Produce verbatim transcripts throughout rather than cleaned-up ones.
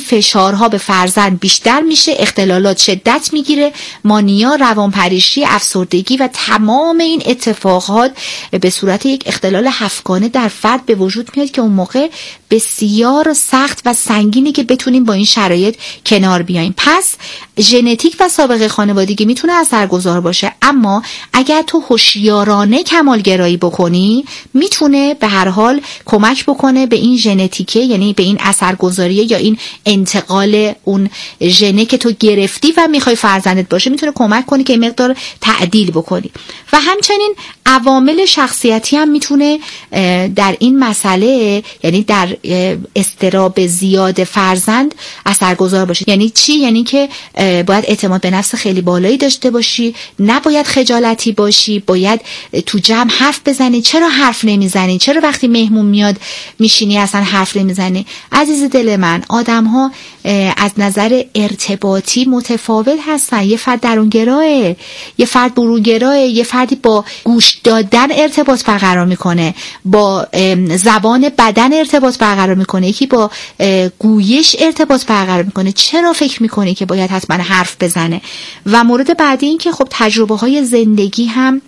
فشارها به فرزند بیشتر میشه، اختلالات شدت میگیره، مانیا، روانپریشی، افسردگی و تمام این اتفاقات به صورت یک اختلال هفتگانه در فرد به وجود میاد که اون موقع بسیار سخت و سنگینه که بتونیم با این شرایط کنار بیایم. پس ژنتیک و سابقه خانوادگی میتونه اثرگذار باشه، اما اگر تو هوشیارانه کمالگرایی بکنی میتونه به هر حال کمک بکنه به این ژنتیکه، یعنی به این اثرگذاری یا این انتقال اون ژنه که تو گرفتی و میخوای فرزندت باشه، میتونه کمک کنه که این مقدار تعدیل بکنی. و همچنین عوامل شخصیتی هم میتونه در این مسئله، یعنی در اضطراب زیاد فرزند اثرگذار باشه. یعنی چی؟ یعنی که باید اعتماد به نفس خیلی بالایی داشته باشی، نباید خجالتی باشی، باید تو جمع حرف بزنی. چرا حرف نمیزنی؟ چرا وقتی مهمون میاد میشینی اصلا حرف نمیزنی؟ عزیز دل من، آدم ها از نظر ارتباطی متفاوت هستن. یه فرد درونگراه، یه فرد برونگراه، یه فردی با گوش دادن ارتباط برقرار میکنه، با زبان بدن ارتباط برقرار میکنه، یکی با گویش ارتباط برقرار میکنه. چرا فکر میکنی که باید حتما حرف بزنه؟ و مورد بعدی این که خب تجربه های زندگی هم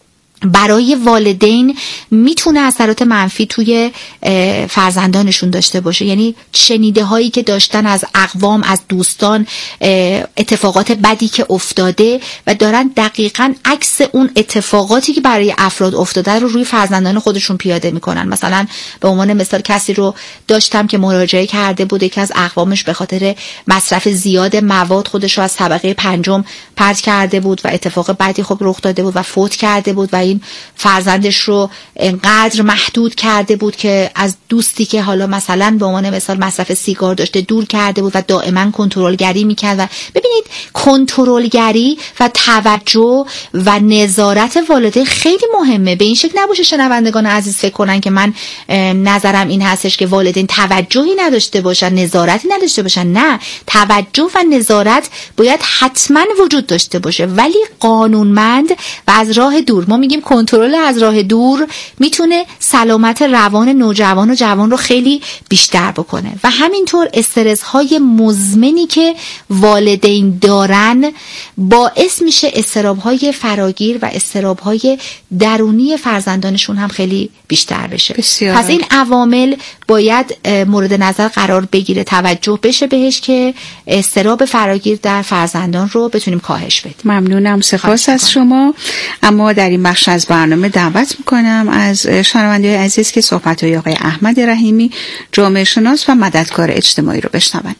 برای والدین میتونه اثرات منفی توی فرزندانشون داشته باشه. یعنی شنیده هایی که داشتن از اقوام، از دوستان، اتفاقات بدی که افتاده و دارن دقیقاً عکس اون اتفاقاتی که برای افراد افتاده رو روی فرزندان خودشون پیاده میکنن. مثلا به عنوان مثال کسی رو داشتم که مراجعه کرده بود، یکی از اقوامش به خاطر مصرف زیاد مواد خودش رو از طبقه پنجم پرت کرده بود و اتفاق بدی خب رخ داده بود و فوت کرده بود و این فرزندش رو انقدر محدود کرده بود که از دوستی که حالا مثلا به عنوان مثال مصرف سیگار داشته دور کرده بود و دائما کنترلگری میکرد. و ببینید کنترلگری و توجه و نظارت والدین خیلی مهمه. به این شکل نباشه شنوندگان عزیز فکر کنن که من نظرم این هستش که والدین توجهی نداشته باشن، نظارتی نداشته باشن. نه، توجه و نظارت باید حتما وجود داشته باشه، ولی قانونمند و از راه دور. ما میگیم کنترل از راه دور میتونه سلامت روان نوجوان و جوان رو خیلی بیشتر بکنه. و همینطور استرس های مزمنی که والدین دارن باعث میشه اضطراب های فراگیر و اضطراب های درونی فرزندانشون هم خیلی بیشتر بشه. بسیار. پس این عوامل باید مورد نظر قرار بگیره، توجه بشه بهش که اضطراب فراگیر در فرزندان رو بتونیم کاهش بدیم. ممنونم، سپاس از شما. اما در این بخش از برنامه دعوت میکنم از شنونده‌های عزیز که صحبت‌های آقای احمد رحیمی، جامعه شناس و مددکار اجتماعی رو بشنوند.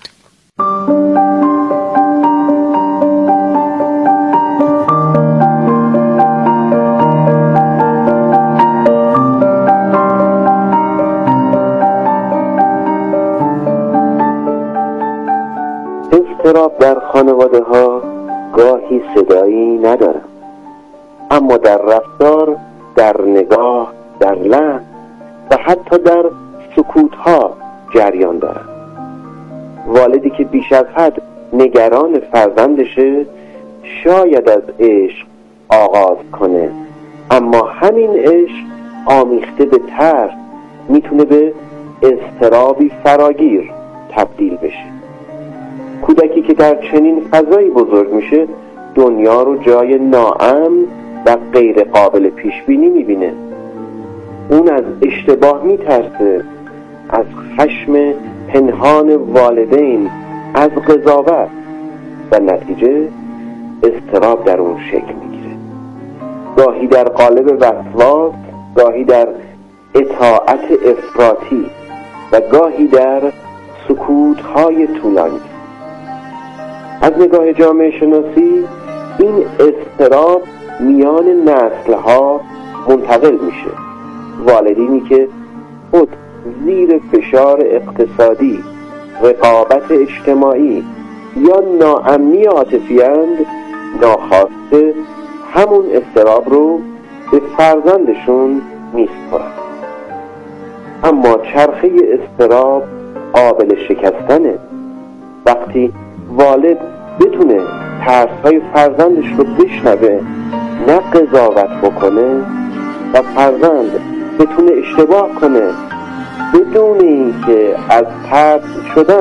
اضطراب در خانواده ها گاهی صدایی ندارد، اما در رفتار، در نگاه، در لحن و حتی در سکوت ها جریان دارد. والدی که بیش از حد نگران فرزندشه شاید از عشق آغاز کنه، اما همین عشق آمیخته به ترس میتونه به اضطرابی فراگیر تبدیل بشه. کودکی که در چنین فضایی بزرگ میشه دنیا رو جای ناامن و غیر قابل پیش بینی میبینه. اون از اشتباه میترسه، از خشم پنهان والدین، از قضاوت، و نتیجه اضطراب در اون شکل میگیره. گاهی در قالب وسواس، گاهی در اطاعت افراطی و گاهی در سکوت‌های طولانی. از نگاه جامعه شناسی این اضطراب میان نسل‌ها منتقل میشه. والدینی که خود زیر فشار اقتصادی، رقابت اجتماعی یا ناامنی عاطفی اند، ناخواسته همون اضطراب رو به فرزندشون میسپارن. اما چرخه اضطراب قابل شکستنه. وقتی والد بتونه ترس‌های فرزندش رو بشنوه، نه قضاوت بکنه، و فرزند بتونه اشتباه کنه بدون اینکه از ترس شدن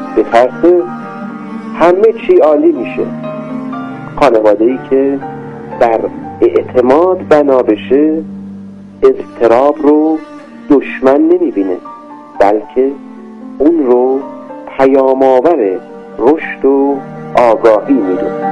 بترسه همه چی عالی میشه. خانواده‌ای که در اعتماد بنا بشه اضطراب رو دشمن نمیبینه، بلکه اون رو پیام آور رشد و آگاهی میدونه.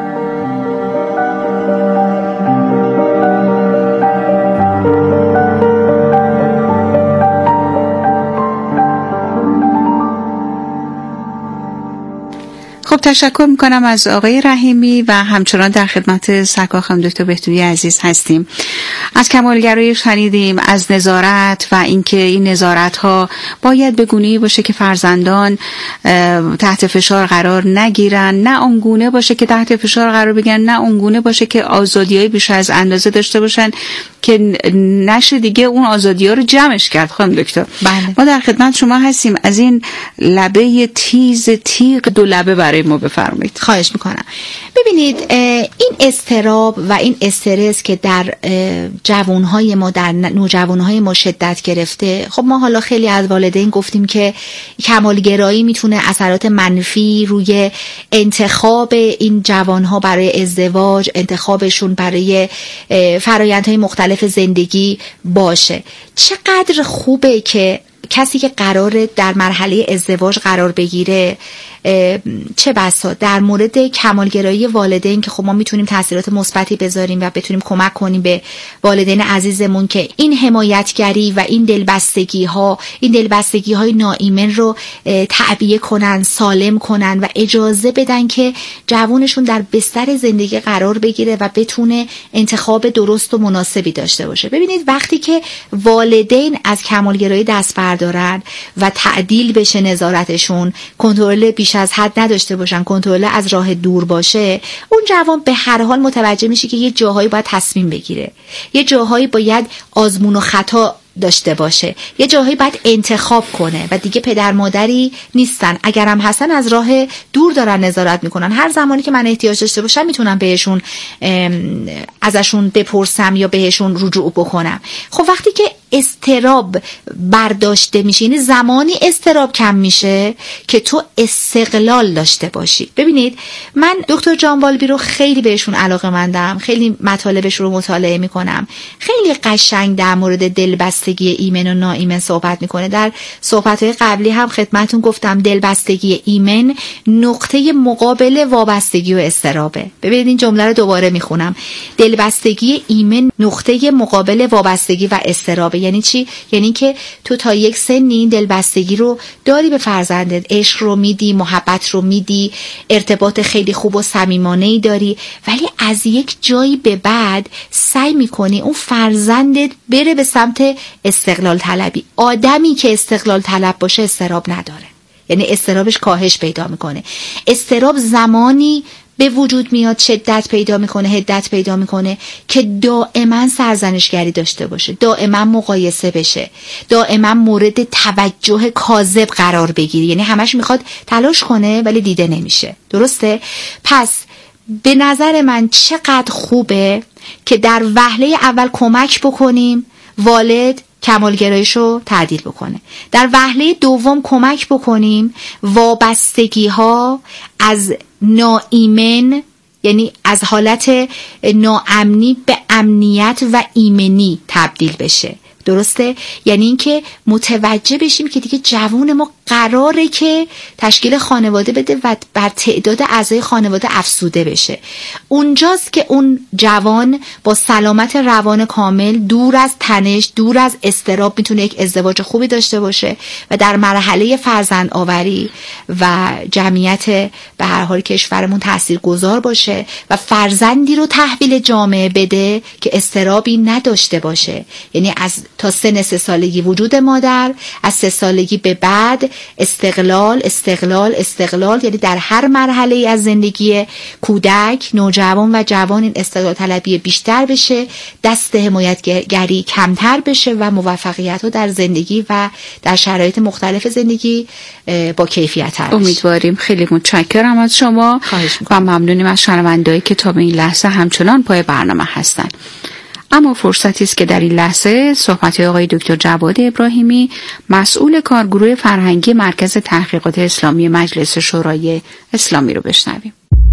خب تشکر میکنم از آقای رحیمی و همچنان در خدمت سرکار خانم دکتر بهتوی عزیز هستیم. از کمالگرایی شنیدیم، از نظارت و اینکه این نظارت ها باید به گونه‌ای باشه که فرزندان تحت فشار قرار نگیرن، نه اونگونه باشه که تحت فشار قرار بگیرن، نه اونگونه باشه که آزادی‌های بیش از اندازه داشته باشن که نشه دیگه اون آزادی‌ها رو جمعش کرد. خانم دکتر بله. ما در خدمت شما هستیم. از این لبه تیز تیغ دو لبه برای ما بفرمایید. خواهش میکنم. ببینید این اضطراب و این استرس که در جوانهای ما، در نوجوانهای ما شدت گرفته، خب ما حالا خیلی از والدین گفتیم که کمالگرایی میتونه اثرات منفی روی انتخاب این جوانها برای ازدواج، انتخابشون برای فرآیندهای مختلف زندگی باشه. چقدر خوبه که کسی که قراره در مرحله ازدواج قرار بگیره، چه بسا در مورد کمالگرایی والدین که خب ما میتونیم تاثیرات مثبتی بذاریم و بتونیم کمک کنیم به والدین عزیزمون که این حمایتگری و این دلبستگی ها این دلبستگی های ناایمن رو تعبیه کنن، سالم کنن و اجازه بدن که جوانشون در بستر زندگی قرار بگیره و بتونه انتخاب درست و مناسبی داشته باشه. ببینید وقتی که والدین از کمالگرایی دست بردارن و تعدیل بشه نظارتشون، کنترل بیش از حد نداشته باشن، کنترل از راه دور باشه، اون جوان به هر حال متوجه میشه که یه جاهایی باید تصمیم بگیره، یه جاهایی باید آزمون و خطا داشته باشه، یه جاهایی باید انتخاب کنه و دیگه پدر مادری نیستن. اگرم هستن از راه دور دارن نظارت میکنن. هر زمانی که من احتیاج داشته باشم میتونم بهشون ازشون بپرسم یا بهشون رجوع بکنم. خب وقتی که استراب برداشته میشه، یعنی زمانی استراب کم میشه که تو استقلال داشته باشی. ببینید من دکتر جان بالبی رو خیلی بهشون علاقه‌مندم، خیلی مطالبش رو مطالعه میکنم. خیلی قشنگ در مورد دلبستگی ایمن و ناایمن صحبت میکنه. در صحبت‌های قبلی هم خدمتتون گفتم دلبستگی ایمن نقطه مقابل وابستگی و استرابه. ببینید این جمله رو دوباره میخونم. دلبستگی ایمن نقطه مقابل وابستگی و استرابه. یعنی چی؟ یعنی که تو تا یک سنی این دلبستگی رو داری به فرزندت، عشق رو میدی، محبت رو میدی، ارتباط خیلی خوب و صمیمانه‌ای داری، ولی از یک جایی به بعد سعی میکنی اون فرزندت بره به سمت استقلال طلبی. آدمی که استقلال طلب باشه استراب نداره، یعنی استرابش کاهش پیدا میکنه. استراب زمانی به وجود میاد، شدت پیدا میکنه، حدت پیدا میکنه که دائما سرزنشگری داشته باشه، دائما مقایسه بشه، دائما مورد توجه کاذب قرار بگیره. یعنی همش میخواد تلاش کنه ولی دیده نمیشه. درسته؟ پس به نظر من چقدر خوبه که در وهله اول کمک بکنیم والد کمالگراییشو تعدیل بکنه، در وهله دوم کمک بکنیم وابستگی ها از ناایمن، یعنی از حالت ناامنی به امنیت و ایمنی تبدیل بشه. درسته؟ یعنی اینکه متوجه بشیم که دیگه جوون ما قراره که تشکیل خانواده بده و بر تعداد اعضای خانواده افزوده بشه. اونجاست که اون جوان با سلامت روان کامل، دور از تنش، دور از اضطراب، میتونه یک ازدواج خوبی داشته باشه و در مرحله فرزند آوری و جمعیت به هر حال کشورمون تاثیرگذار باشه و فرزندی رو تحویل جامعه بده که اضطرابی نداشته باشه. یعنی از تا سن سه سالگی وجود مادر، از سه سالگی به بعد استقلال استقلال استقلال، یعنی در هر مرحله از زندگی کودک، نوجوان و جوان این استقلال طلبی بیشتر بشه، دست حمایتگری کمتر بشه و موفقیت ها در زندگی و در شرایط مختلف زندگی با کیفیت تر بشه. امیدواریم. خیلی متشکرم از شما و ممنونیم از شنوندهایی که تا به این لحظه همچنان پای برنامه هستن. اما فرصتی است که در این لحظه صحبت آقای دکتر جواد ابراهیمی، مسئول کارگروه فرهنگی مرکز تحقیقات اسلامی مجلس شورای اسلامی رو بشنویم.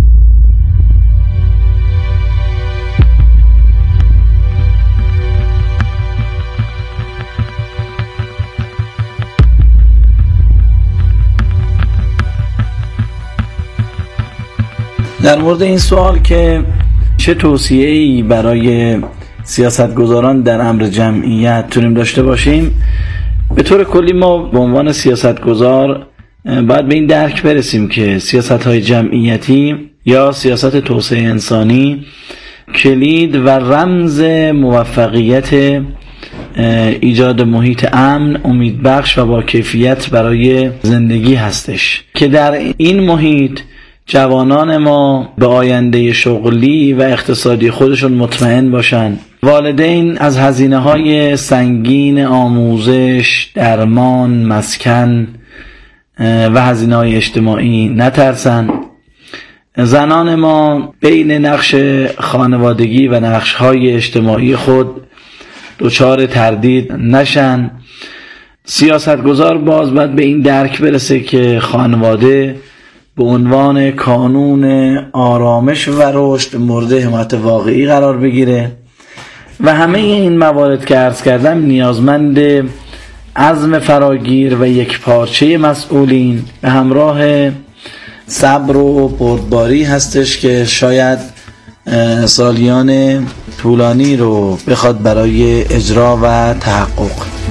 در مورد این سوال که چه توصیه‌ای برای سیاستگزاران در امر جمعیت تونیم داشته باشیم، به طور کلی ما به عنوان سیاستگزار باید به این درک برسیم که سیاست‌های جمعیتی یا سیاست توسعه انسانی کلید و رمز موفقیت ایجاد محیط امن، امیدبخش و با کیفیت برای زندگی هستش که در این محیط جوانان ما به آینده شغلی و اقتصادی خودشون مطمئن باشن، والدین از هزینه‌های سنگین آموزش، درمان، مسکن و هزینه‌های اجتماعی نترسن، زنان ما بین نقش خانوادگی و نقش‌های اجتماعی خود دچار تردید نشن. سیاستگزار باز باید به این درک برسه که خانواده به عنوان کانون آرامش و رشد مورد حمایت واقعی قرار بگیره و همه این موارد که عرض کردم نیازمند عزم فراگیر و یک پارچه مسئولین به همراه صبر و بردباری هستش که شاید سالیان طولانی رو بخواد برای اجرا و تحقق.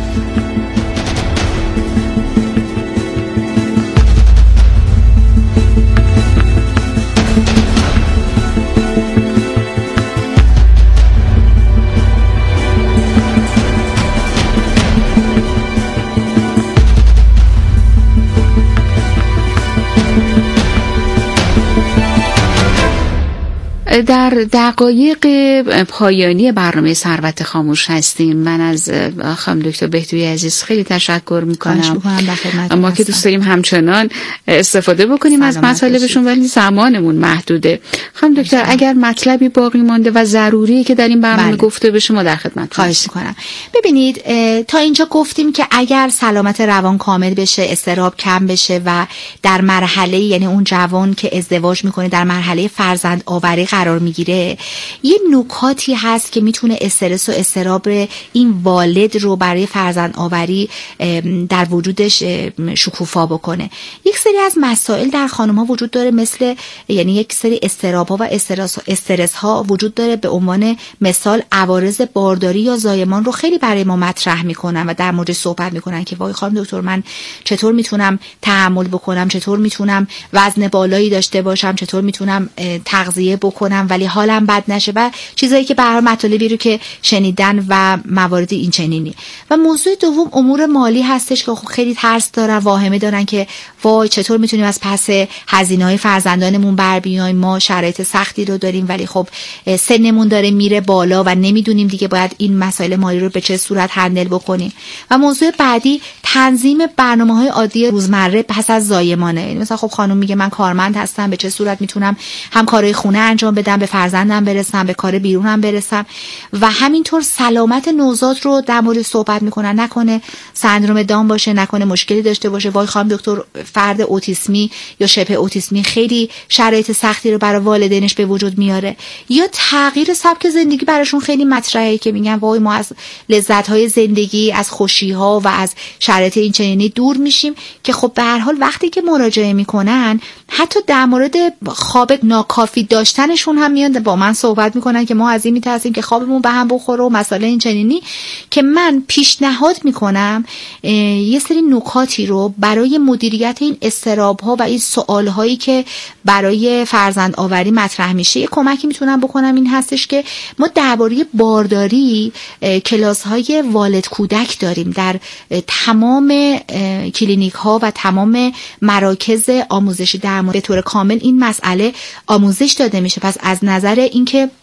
در دقایق پایانی برنامه ثروت خاموش هستیم. من از خانم دکتر بهتویی عزیز خیلی تشکر میکنم. ما که دوست داریم همچنان استفاده بکنیم از مطالبشون ولی زمانمون محدوده. خانم دکتر سلام. اگر مطلبی باقی مانده و ضروریه که در این برنامه بله. گفته بشه ما در خدمت خواهش میکنم. ببینید تا اینجا گفتیم که اگر سلامت روان کامل بشه، اضطراب کم بشه و در مرحله، یعنی اون جوان که ازدواج میکنه در مرحله فرزند آوری قرار میگیره، یه نکاتی هست که میتونه استرس و اضطراب این والد رو برای فرزند آوری در وجودش شکوفا بکنه. یک سری از مسائل در خانم‌ها وجود داره، مثل یعنی یک سری اضطراب‌ها و استرس استرس ها وجود داره. به عنوان مثال عوارض بارداری یا زایمان رو خیلی برای ما مطرح میکنن و در موردش صحبت میکنن که وای خانم دکتر من چطور میتونم تحمل بکنم، چطور میتونم وزن بالایی داشته باشم، چطور میتونم تغذیه بکنم ولی حالم بد نشه و چیزایی که به هر مطالبی رو که شنیدن و موارد این چنینی. و موضوع دوم امور مالی هستش که خیلی ترس دارن، واهمه دارن که وای چطور میتونیم از پس هزینه‌های فرزندانمون بر بیایم، ما شرایط سختی رو داریم ولی خب سنمون داره میره بالا و نمیدونیم دیگه باید این مسائل مالی رو به چه صورت هندل بکنیم. و موضوع بعدی تنظیم برنامه‌های عادی روزمره پس از زایمانه. مثلا خب خانم میگه من کارمند هستم، به چه صورت میتونم هم کارهای خونه انجام بدم، به فرزندم برسم، به کار بیرونم برسم. و همینطور سلامت نوزاد رو در مورد صحبت میکنن، نکنه سندروم داون باشه، نکنه مشکلی داشته باشه. وای خانم دکتر فرد اوتیسمی یا شبه اوتیسمی خیلی شرایط سختی رو برای والدینش به وجود میاره. یا تغییر سبک زندگی براشون خیلی مطرحه که میگن وای ما از لذت‌های زندگی، از خوشی‌ها و از شرایط این چنینی دور میشیم که خب به هر حال وقتی که مراجعه میکنن حتی در مورد خواب ناکافی داشتنشون هم میان با من صحبت میکنن که ما از این میترسیم که خوابمون به هم بخوره و مسئله این چنینی، که من پیشنهاد میکنم یه سری نکاتی رو برای مدیریت این اضطراب‌ها و این سوال‌هایی که برای فرزند آوری مطرح میشه یه کمکی میتونم بکنم. این هستش که ما درباره بارداری کلاس‌های والد کودک داریم در تمام کلینیک ها و تمام مراکز آموزشی، در به طور کامل این مسئله آموزش داده میشه. پس از نظر اینکه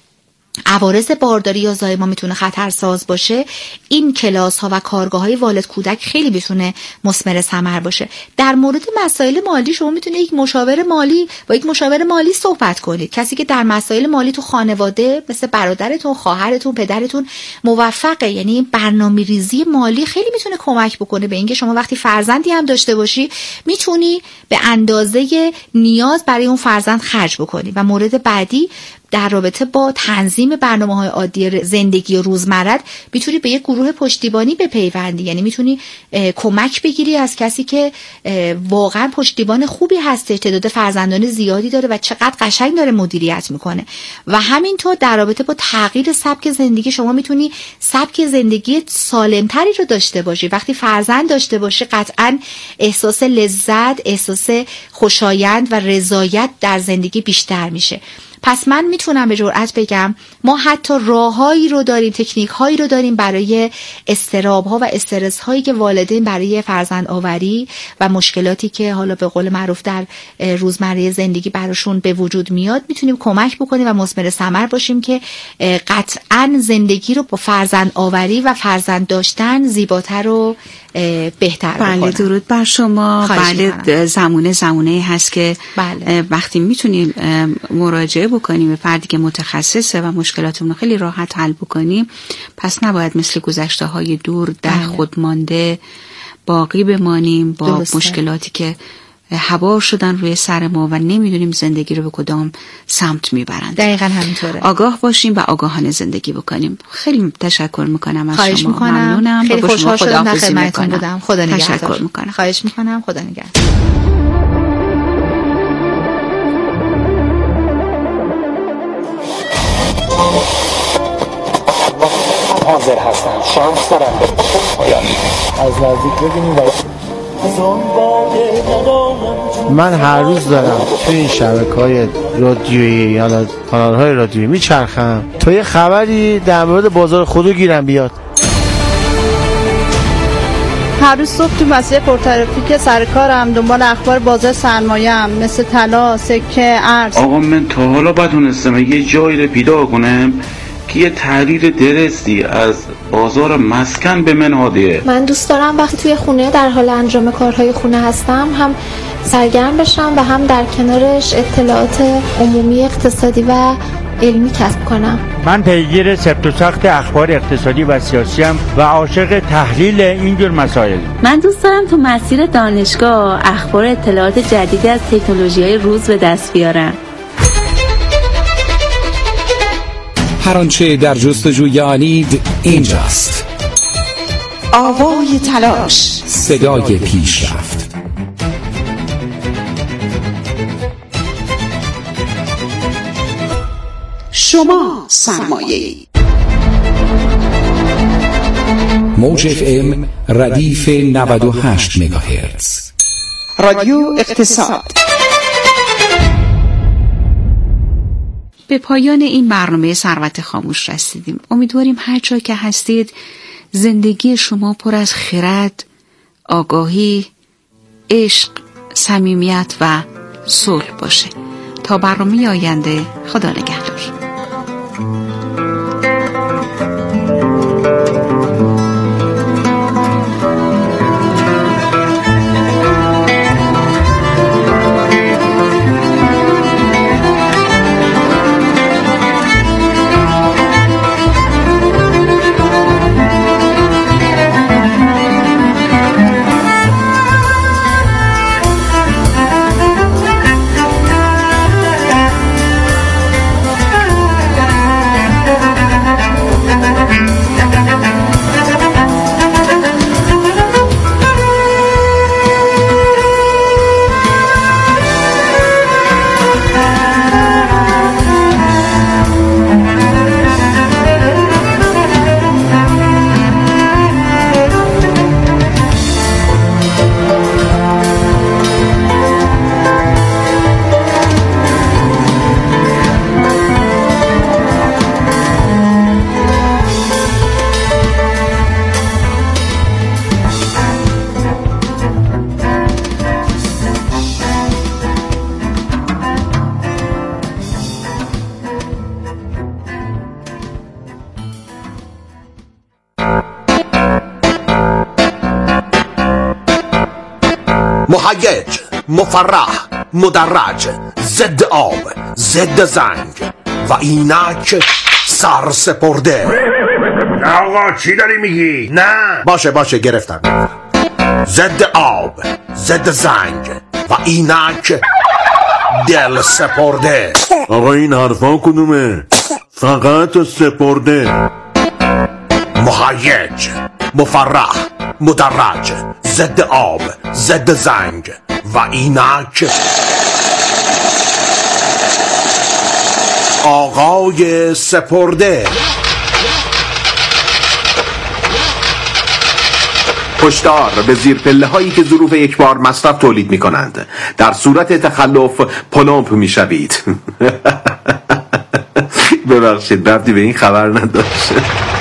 عوارض بارداری یا زایمان میتونه خطرساز باشه، این کلاس ها و کارگاه های والد کودک خیلی میتونه مثمر ثمر باشه. در مورد مسائل مالی شما میتونه یک مشاور مالی با یک مشاور مالی صحبت کنید، کسی که در مسائل مالی تو خانواده مثل برادرتون، خواهرتون، پدرتون موفقه. یعنی برنامه‌ریزی مالی خیلی میتونه کمک بکنه به اینکه شما وقتی فرزندی هم داشته باشی میتونی به اندازه نیاز برای اون فرزند خرج بکنی. و مورد بعدی در رابطه با تنظیم برنامه‌های عادی زندگی و روزمرت میتونی به یک گروه پشتیبانی بپیوندی، یعنی میتونی کمک بگیری از کسی که واقعا پشتیبان خوبی هسته، تعداد فرزندان زیادی داره و چقدر قشنگ داره مدیریت میکنه. و همینطور در رابطه با تغییر سبک زندگی شما میتونی سبک زندگی سالمتری رو داشته باشی. وقتی فرزند داشته باشی قطعا احساس لذت، احساس خوشایند و رضایت در زندگی بیشتر میشه. پس من میتونم به جرئت بگم ما حتی راههایی رو داریم، تکنیک هایی رو داریم برای اضطراب ها و استرس هایی که والدین برای فرزند آوری و مشکلاتی که حالا به قول معروف در روزمره زندگی براشون به وجود میاد میتونیم کمک بکنیم و مثمر ثمر باشیم که قطعا زندگی رو با فرزند آوری و فرزند داشتن زیباتر و بهتر بکنم. بله، درود بر شما. بله، زمونه زمونه هست که بله. وقتی میتونیم مراجعه بکنیم به فردی که متخصصه و مشکلاتمون رو خیلی راحت حل بکنیم، پس نباید مثل گذشته های دور در بله. خود مانده باقی بمانیم با درسته. مشکلاتی که هوار شدن روی سر ما و نمیدونیم زندگی رو به کدام سمت میبرند. دقیقاً همینطوره. آگاه باشیم و آگاهانه زندگی بکنیم. خیلی تشکر میکنم از خواهش شما. میکنم. ممنونم. خیلی خوشحال شدم در خدمتتون بودم. خدا نگهدار. تشکر میکنم. خواهش میکنم. خدا نگهدار. حاضر هستم شانس دارم به پایانی از نزدیک ببینیم. من هر روز دارم توی این شبکه‌های رادیویی یا کانال‌های رادیویی میچرخم تا یه خبری در مورد بازار خودرو گیرم بیاد. هر روز صبح تو مسیر پرترافیک سر کارم دنبال اخبار بازار سرمایه‌ام مثل طلا، سکه، ارز. آقا من تا حالا بدونستم یه جایی رو پیدا کنم که یه تحلیل درستی از بازار مسکن به من هادیه. من دوست دارم وقتی توی خونه در حال انجام کارهای خونه هستم هم سرگرم بشم و هم در کنارش اطلاعات عمومی اقتصادی و علمی کسب کنم. من پیگیر سفت و سخت اخبار اقتصادی و سیاسی ام و عاشق تحلیل اینجور مسائل. من دوست دارم تو مسیر دانشگاه اخبار اطلاعات جدیدی از تکنولوژی‌های روز به دست بیارم. هر آنچه در جستجوی آنید اینجاست. آوای تلاش، صدای پیشرفت. شما سرمایه‌ای. موج اف ام ردیف نود و هشت مگاهرتز. رادیو اقتصاد. به پایان این برنامه ثروت خاموش رسیدیم. امیدواریم هر جا که هستید زندگی شما پر از خرد، آگاهی، عشق، صمیمیت و صلح باشه. تا برنامه آینده، خدا نگهدار. مهیج، مفرح، مدرج، ضد آب، ضد زنگ و اینک سرسپرده. آقا چی داری میگی؟ نه باشه باشه گرفتم. ضد آب، ضد زنگ و اینک دل سپرده. آقا این حرفا کدومه؟ فقط سپرده. مهیج، مفرح، مدرج، ضد آب، ضد زنگ و اینک آقای سپرده. هشدار به زیر پله هایی که ظروف یک بار مصرف تولید می کنند. در صورت تخلف پلمپ می شوید. ببخشید ربطی به این خبر نداشت.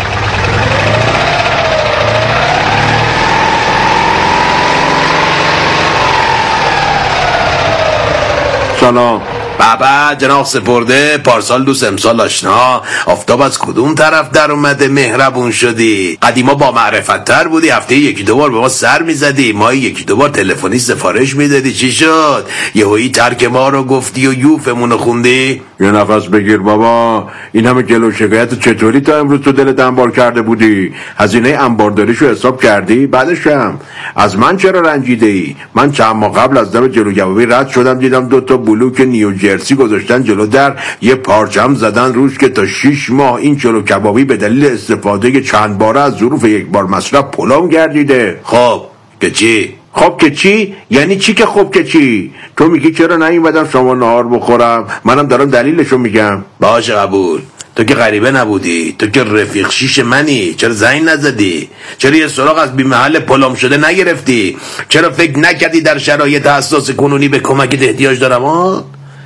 سلام. بابا جناب سپرده، پارسال دوست امسال آشنا. آفتاب از کدوم طرف در اومده مهربون شدی؟ قدیما با معرفت تر بودی، هفته یکی دو بار به ما سر میزدی، ما یکی دو بار تلفنی سفارش میدادی. چی شد؟ یهویی ترک ما رو گفتی و یوفمون رو خوندی؟ یه نفس بگیر بابا. این همه گلو شکایت چطوری تا امروز تو دلت انبار کرده بودی؟ هزینه انبارداریشو حساب کردی؟ بعدشم از من چرا رنجیده ای؟ من چند ماه قبل از در جلوگبابی رد شدم، دیدم دو تا بلوک نیو جرسی گذاشتن جلو در، یه پارچم زدن روش که تا شیش ماه این جلو کبابی به دلیل استفاده چند باره از ظروف یک بار مصرف پلم گردیده. خب که چی؟ خب که چی؟ یعنی چی که خب که چی؟ تو میگی چرا نیومدم شما نهار بخورم؟ منم دارم دلیلشو میگم. باشه قبول. تو که غریبه نبودی، تو که رفیق شیش منی، چرا زنگ نزدی؟ چرا یه سراغ از بی محل پلم شده نگرفتی؟ چرا فکر نکردی در شرایط حساس کنونی به کمکت احتیاج دارم ها؟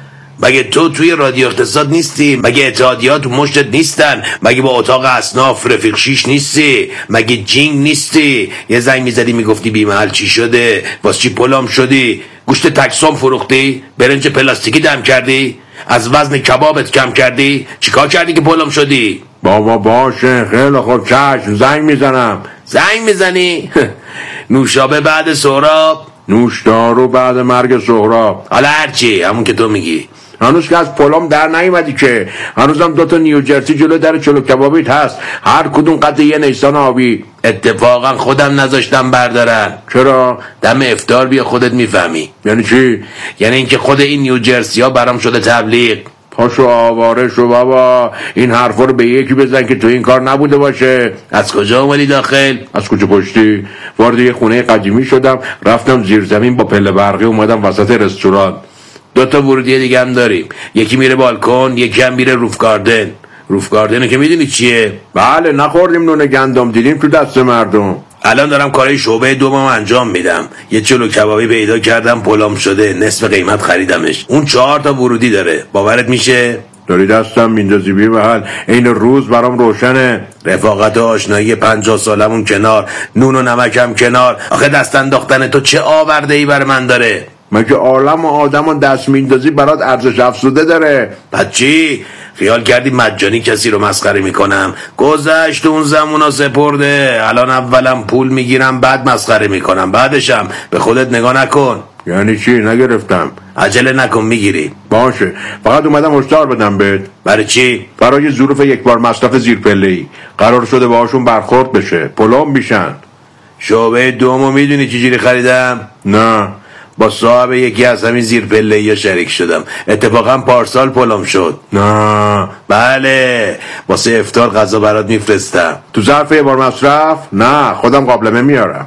مگه تو توی رادیو اقتصاد نیستی؟ مگه اتحادیات تو مشتت نیستن؟ مگه با اتاق اصناف رفیق شیش نیستی؟ مگه جینگ نیستی؟ یه زنگ میزدی میگفتی بی محل چی شده؟ واسه چی پلم شدی؟ گوشت تکسام فروختی؟ برنج پلاستیکی دم کردی؟ از وزن کبابت کم کردی؟ چیکار کردی که پلم شدی؟ بابا باشه خیلی خوب چشم زنگ میزنم. زنگ میزنی؟ نوشابه بعد سهراب؟ نوشدارو بعد مرگ سهراب. حالا هرچی همون که تو میگی. هنوز که از پلم در نیومدی که. هنوزم دوتا نیو جرسی جلو در چلو کبابیت هست، هر کدوم قد یه نیسان آبی. اتفاقا خودم نذاشتم بردارن. چرا؟ دم افطار بیا خودت میفهمی. یعنی چی؟ یعنی اینکه خود این نیو جرسی ها برام شده تبلیغ. پاشو آواره شو بابا، این حرفا رو به یکی بزن که تو این کار نبوده باشه. از کجا اومدی داخل؟ از کجا پشتی؟ وارد یه خونه قدیمی شدم، رفتم زیر زمین با پله برقی اومدم وسط رستوران. دو تا ورودی دیگه هم داریم، یکی میره بالکن، یکی هم میره روف گاردن. روف گاردن که میدونی چیه؟ بله نخوردیم نون گندم، دیدیم تو دست مردم. الان دارم کارهای شعبه دومم انجام میدم. یه چلو کبابی پیدا کردم پلم شده، نصف قیمت خریدمش. اون چهار تا ورودی داره، باورت میشه؟ داری دستم میندازی بی محل، این روز برام روشنه. رفاقت و آشنایی پنجاه سالمون کنار، نون و نمکم کنار. آخه دست انداختن تو چه آورده ای بر من داره؟ مگه عالم و آدم و دست میندازی برات ارزش افزوده داره؟ بعد چی؟ خیال کردی مجانی کسی رو مسخره میکنم؟ گذشت اون زمونا سپرده. الان اولم پول میگیرم بعد مسخره میکنم، بعدشم به خودت نگاه نکن. یعنی چی؟ نگرفتم. عجله نکن میگیری. باشه فقط اومدم هشدار بدم بهت. برای چی؟ برای ظروف یک بار مصرف زیر پله‌ای قرار شده باهاشون برخورد بشه، پلم میشن. شعبه دومو میدونی چجوری خریدم؟ نه. با صاحب یکی از همین زیر پله‌ای شریک شدم، اتفاقا پارسال پلم شد. نه. بله، واسه افطار غذا برات میفرستم. تو ظرف یه بار مصرف؟ نه خودم قابلمه میارم.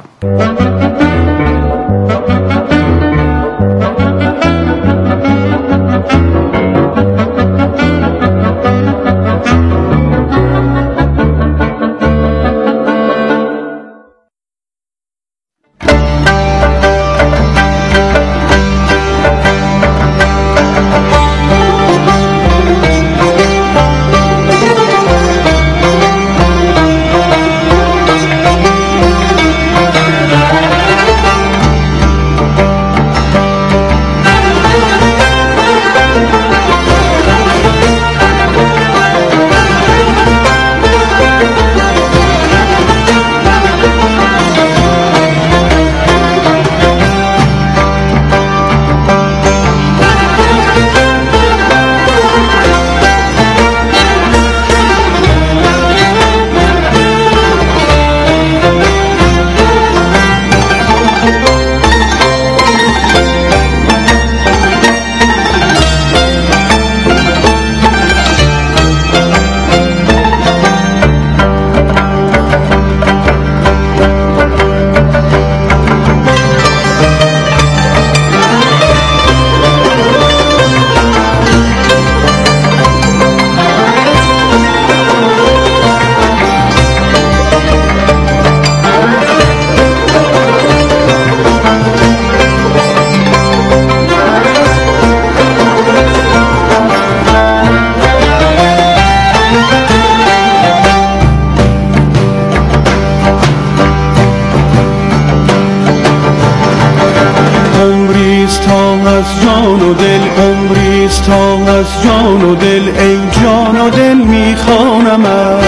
از جان و دل، ای جان و دل میخوانمت.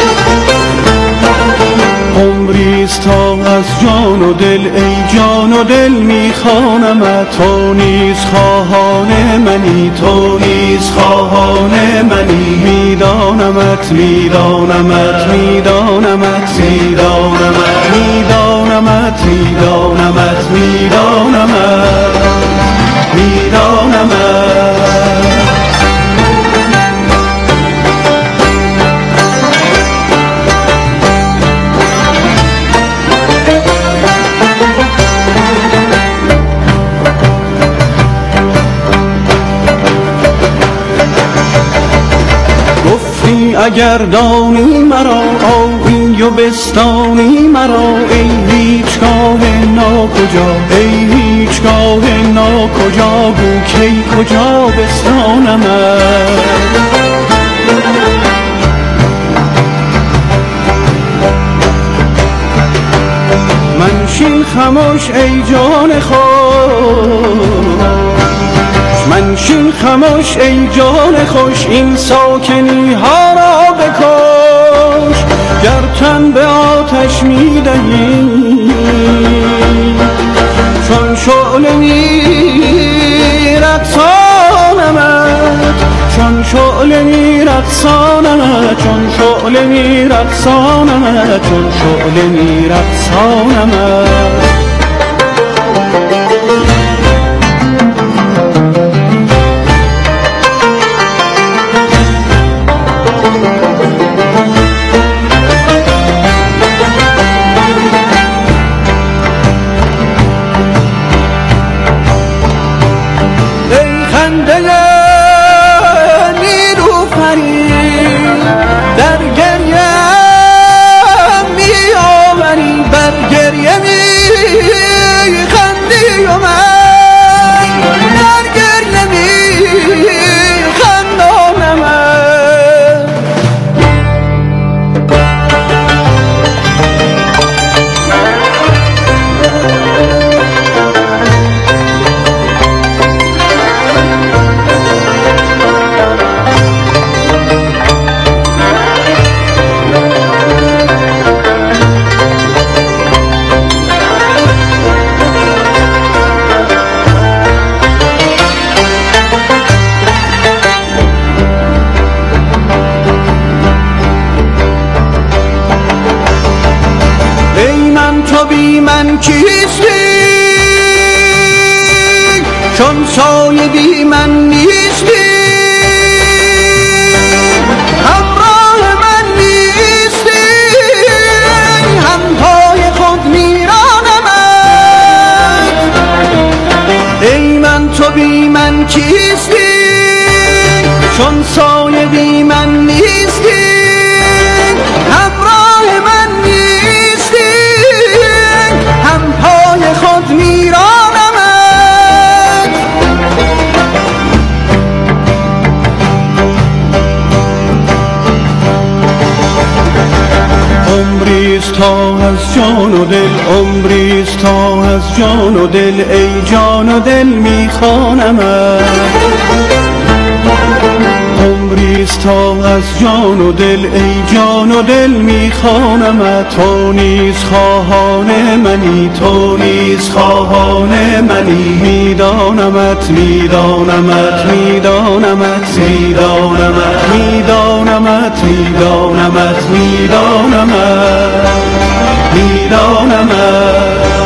عمریست تا از جان و دل، ای جان و دل میخوانمت. تو نیز خواهان منی، تو نیز خواهان منی. میدانمت میدانمت میدانمت میدانمت میدانمت میدانمت میدانمت میدانمت. اگر دانی مرا آیی و بستانی مرا، ای هیچگاه ناکجا، ای هیچگاه ناکجا، گو کی کجا بستانمت. منشین خموش ای جان خود، منشین خموش ای جان خوش، این ساکنی ها را بکش. گر تن به آتش می دهی چون شعله می رقصانمت، چون شعله می رقصانمت، چون شعله می رقصانمت، چون شعله می رقصانمت. چون سایه بی من نیستی، همراه من نیستی، همپای خود میرانمت. ای من تو بی من کیستی، چون سایه بی من نیستی، همراه من نیستی، همپای خود میرانمت. عمریست تا از جان و دل، عمریست تا از جان و دل، ای جان و دل میخوانمت. عمریست تا از جان و دل، ای جان و دل میخوانمت. تو نیز خواهان منی، تو نیز خواهان منی. میدانمت میدانمت میدانمت میدانمت میدانمت میدانمت میدانمت میدانمت.